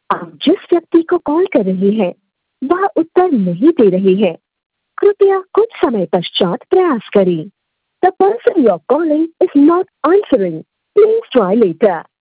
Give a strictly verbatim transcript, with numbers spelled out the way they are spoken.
आप जिस व्यक्ति को कॉल कर रहे हैं वह उत्तर नहीं दे रहे हैं। कृपया कुछ समय पश्चात प्रयास करें। The person you're calling is not answering. Please try later.